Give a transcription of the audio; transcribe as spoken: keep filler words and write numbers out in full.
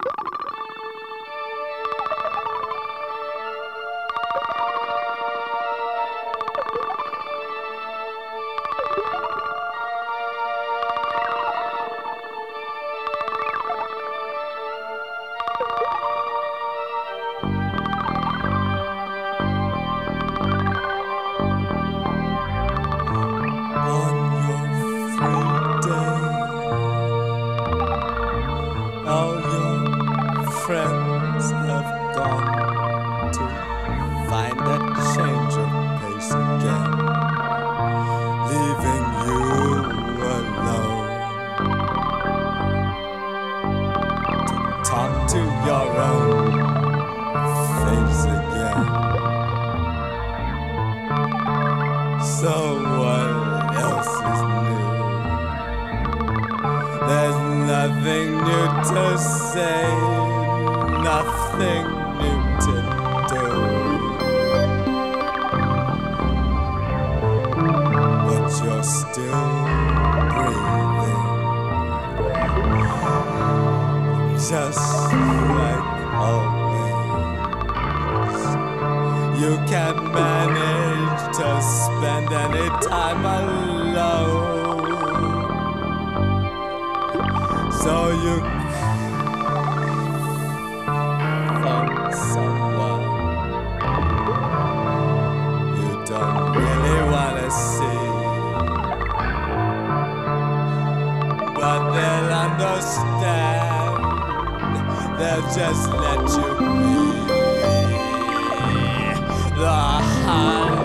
All your friends have gone to find that change of pace again, leaving you alone to talk to your own face again. So what else is new? There's nothing new to say, nothing new to do. But you're still breathing, just like always. You can't manage to spend any time alone. So you found someone you don't really wanna see, but they'll understand, they'll just let you be. The high